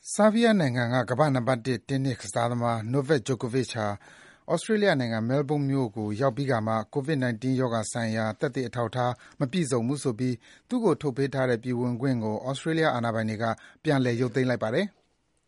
ဆားဘီးယားနိုင်ငံကကမ္ဘာ့နံပါတ်1တင်းနစ်ကစားသမား Novak Djokovic ဟာသြစတြေးလျနိုင်ငံမဲလ်ဘုန်းမြို့ကိုရောက်ပြီးကာမှ COVID-19 ရောဂါဆိုင်ရာသက်သေအထောက်အထားမပြည့်စုံဘူးဆိုပြီးသူ့ကိုထုတ်ပေးထားတဲ့ပြည်ဝင်ခွင့်ကိုသြစတြေးလျအာဏာပိုင်တွေကပြန်လည်ရုပ်သိမ်းလိုက်ပါတယ်။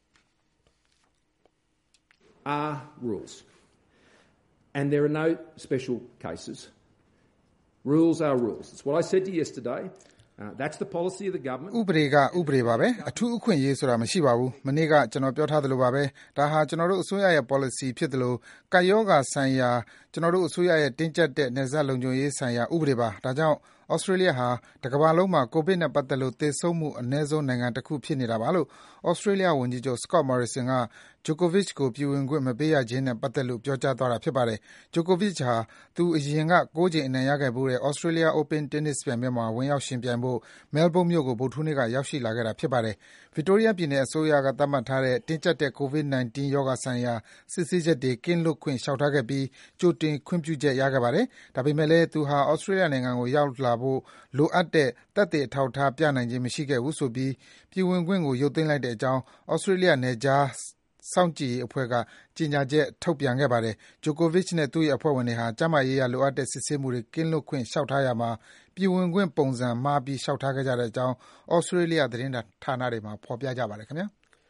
are rules. And there are no special cases. Rules are rules. It's what I said to you yesterday. That's the policy of the government. ဥပဒေကဥပဒေပါပဲအထူးအခွင့်အရေးဆိုတာမရှိပါဘူးမနေ့ကကျွန်တော်ပြောထားသလိုပါပဲဒါဟာကျွန်တော်တို့အစိုးရရဲ့ policy ဖြစ်သလိုကပ်ရောဂါဆိုင်ရာကျွန်တော်တို့အစိုးရရဲ့တင်းကျပ်တဲ့နယ်စပ်လုံခြုံရေးဆိုင်ရာဥပဒေပါဒါကြောင့်သြစတြေးလျဟာတကမ္ဘာလုံးမှာကိုဗစ်နဲ့ပတ်သက်လို့သေဆုံးမှုအနည်းဆုံးနိုင်ငံတစ်ခုဖြစ်နေတာပါလို့သြစတြေးလျဝန်ကြီးချုပ် Scott Morrison က Djokovic ကိုပြည်ဝင်ခွင့်မပေးရခြင်းနဲ့ပတ်သက်လို့ပြောကြားသွားတာဖြစ်ပါတယ်။ Djokovic ဟာသူအရင်က9ကြိမ်အနိုင်ရခဲ့ဖူးတဲ့ Australia Open တင်းနစ်ပြိုင်ပွဲမှာဝင်ရောက်ယှဉ်ပြိုင်ဖို့မဲလ်ဘုန်းမြို့ကိုဗုဒ္ဓဟူးနေ့ကရောက်ရှိလာခဲ့တာဖြစ်ပါတယ်။ Victoria ပြည်နယ်အစိုးရကသတ်မှတ်ထားတဲ့တင်းကျပ်တဲ့ COVID-19 ရောဂါဆိုင်ရာစစ်ဆေးချက်တွေကင်းလွတ်ခွင့်လျှောက်ထားခဲ့ပြီးကြိုတင်ခွင့်ပြုချက်ရခဲ့ပါတယ်။ဒါပေမဲ့လည်းသူဟာသြစတြေးလျနိုင်ငံကိုရောက်လာဖို့လိုအပ်တဲ့သက်သေအထောက်အထားပြနိုင်ခြင်းမရှိခဲ့ဘူးဆိုပြီးပြည်ဝင်ခွင့်ကိုရုပ်သိမ်းလိုက်တဲ့အကြောင်းသြစတြေးလျနယ်ခြားစောင့်ကြည့်ရေးအဖွဲ့ကကြေညာချက်ထုတ်ပြန်ခဲ့ပါတယ်။ Djokovic နဲ့သူ့ရဲ့အဖွဲ့ဝင်တွေဟာကျန်းမာရေးအရလိုအပ်တဲ့စစ်ဆေးမှုတွေကင်းလွတ်ခွင့်လျှောက်ထားရာမှာပြည်ဝင်ခွင့်ပုံစံမှားပြီးလျှောက်ထားခဲ့ကြတဲ့အကြောင်းသြစတြေးလျသတင်းဌာနတွေမှာဖော်ပြကြပါတယ်ခင်ဗျာ။